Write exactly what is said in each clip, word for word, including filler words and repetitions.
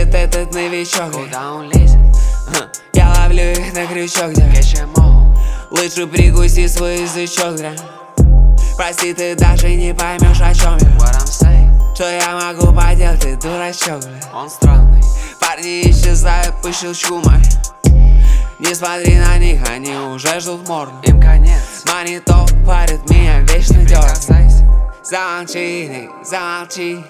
едет этот новичок? Куда он лезет? Я ловлю их на крючок, да. Лучше прикуси свой язычок, да. Прости, ты даже не поймешь, о чем я. What I'm saying? Что я могу поделать, ты дурачок, бля. Он странный. Парни исчезают по щелчку, мой. Не смотри на них, они уже ждут в морду. Им конец. Монитор парит меня, вечно дёргает. Прикасайся. Замолчи, не, замолчи.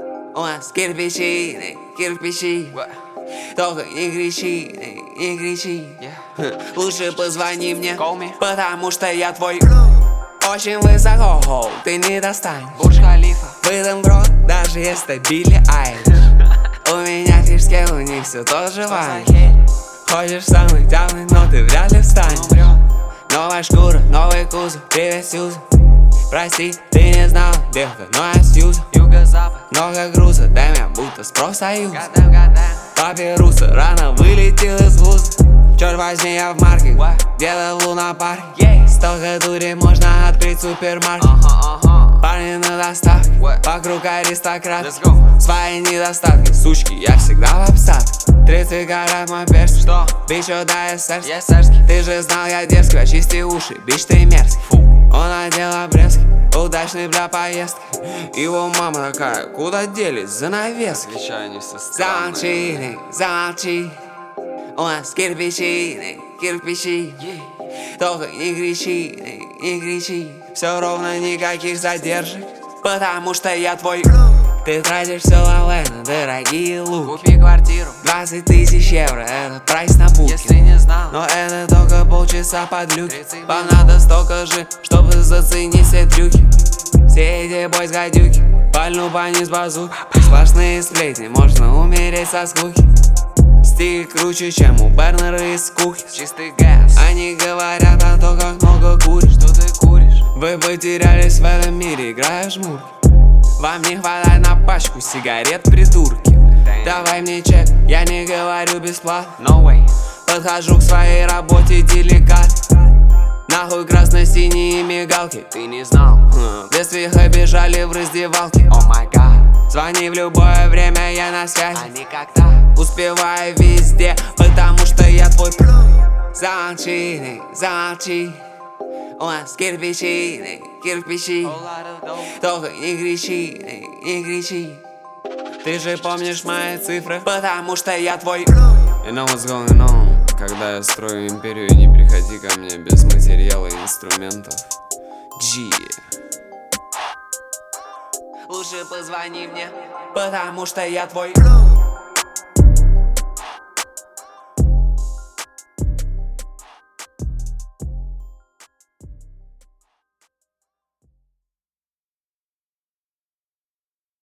У нас кирпичи, не, кирпичи. What? Только не кричи, не, не кричи. Yeah. Лучше позвони мне, Call me. потому что я твой. Очень высоко, хоу, ты не достанешь. Бурдж Халифа. Выдам грот, даже если Билли Айлиш. У меня фишки, у них все тоже вайш. Хочешь самый темный, но ты вряд ли встанешь. Новая шкура, новый кузов, привет, Сьюза. Прости, ты не знал, белка, но я Сьюза. Юго-запад. Много груза, дай меня будто с профсоюза. Гадам, гадам. Папируса рано вылетел из вуза. Черт возьми, я в марке, где-то в лунопарке. Yeah. Столько дури, можно открыть супермаркет. Ага, ага. Парни на доставке, What? вокруг аристократ. Let's go. Свои недостатки, сучки, я всегда в обсадке. тридцать карат мой перс. Что? Бич, да, я сэрский. Я сэрский. Ты же знал, я дерзкий, очисти уши, бич, ты мерзкий. Фу. Он одел обрезки, удачный для поездки. Его мама такая, куда делись занавески? Отвечаю, они все странные. Замолчи, не, замолчи. У нас кирпичи, не, кирпичи. Yeah. Только не кричи, не, не кричи. Все ровно, никаких задержек, потому что я твой. Ты тратишь все лаве на дорогие луки. Купи квартиру. Двадцать тысяч евро, это прайс на будки. Если не знал. Но это только полчаса под люки. тридцать Вам надо столько же, чтобы заценить все трюки. Все эти бойс гадюки, пальну пониз базуки. Сплошные сплетни, можно умереть со скуки. Стиль круче, чем у Бернера из кухни. Чистый газ. Они говорят о том, как много куришь. Что ты куришь? Вы потерялись в этом мире, играя в жмурки. Вам не хватает на пачку сигарет, придурки. Damn. Давай мне чек, я не говорю бесплатно. No way. Подхожу к своей работе деликатно. Нахуй красно-синие мигалки. Ты не знал. Хм, без виха бежали в раздевалке. О май гад. Звони в любое время, я на связи. А никогда. Успеваю везде, потому что я твой. Замолчи, не, замолчи. У нас кирпичи, не, кирпичи. Whole lot of dope. Только не кричи, не, не кричи. Ты же помнишь мои цифры, потому что я твой. You know what's going on? Когда я строю империю, не приходи ко мне без материала и инструментов. G. Лучше позвони мне, потому что я твой.